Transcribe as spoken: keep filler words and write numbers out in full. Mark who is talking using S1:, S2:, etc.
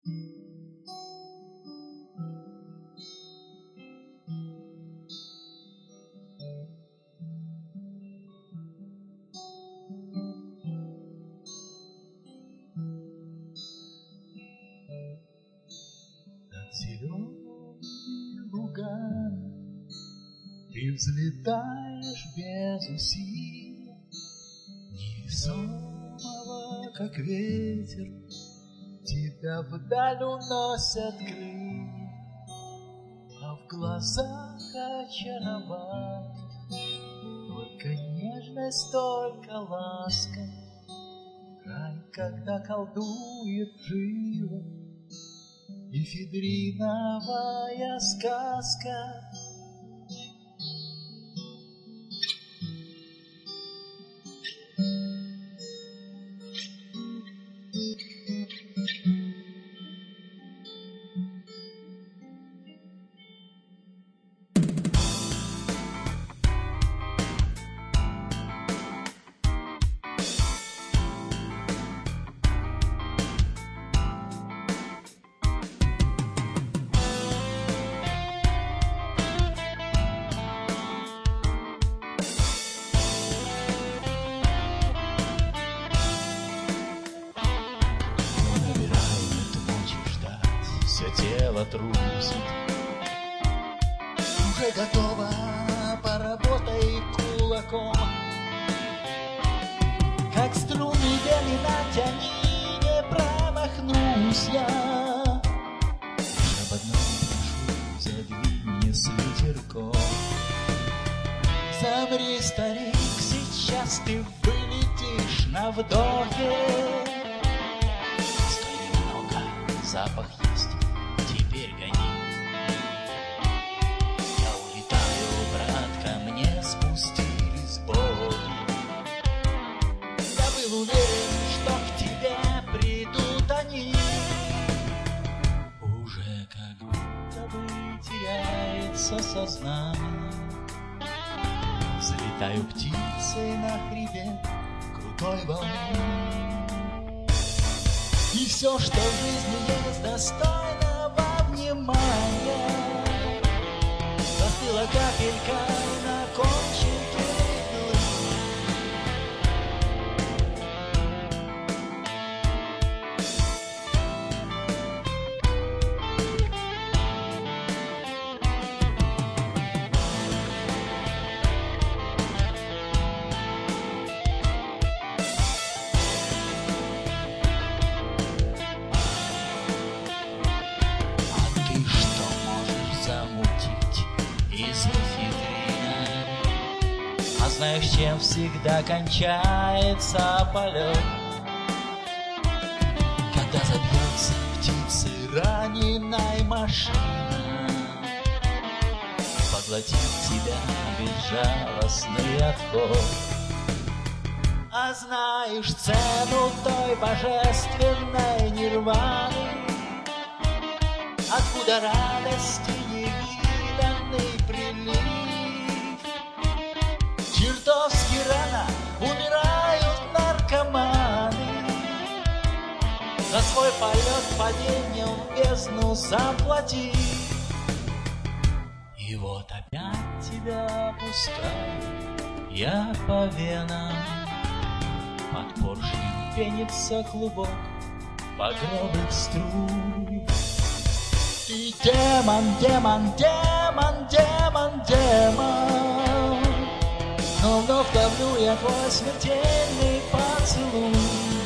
S1: Над зелеными лугами ты взлетаешь без усилий, невесомого, как ветер, тебя вдаль уносят крылья, а в глазах очаровать только нежность, только ласка. Рай, когда колдует живо, эфедриновая сказка. Тело трусит, уже готово, поработай кулаком. Как струны вели натяни, не промахнусь я. Об одном прошу, задвинь с ветерком. Замри, старик, сейчас ты вылетишь на вдохе. Стой немного, запах есть. Теперь гони. Я улетаю, брат, ко мне спустились боги. Я был уверен, что к тебе придут они. Уже как будто бы теряется сознание. Взлетаю птицей на хребет крутой волны. И все, что в жизни есть, достойно внимание, застыла капелька на кончике иглы. А знаешь, чем всегда кончается полет? Когда забьется птицы раненой машина, поглотит тебя безжалостный отход. А знаешь цену той божественной нирваны, откуда радости невиданный прилив? Чертовски рано умирают наркоманы, за свой полет падением в бездну заплатив. И вот опять тебя пускаю я по венам, под поршнем пенится клубок багровых струй. Ты демон, демон, демон, демон, демон, но вновь давлю я твой смертельный поцелуй.